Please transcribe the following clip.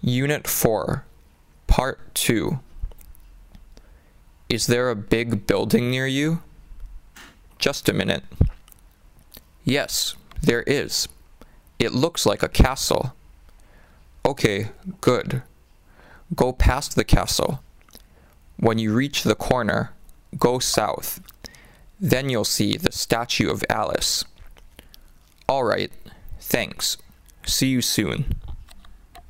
Unit 4, Part 2. Is there a big building near you? Just a minute. Yes, there is. It looks like a castle. Okay, good. Go past the castle. When you reach the corner, go south. Then you'll see the statue of Alice. All right, thanks. See you soon.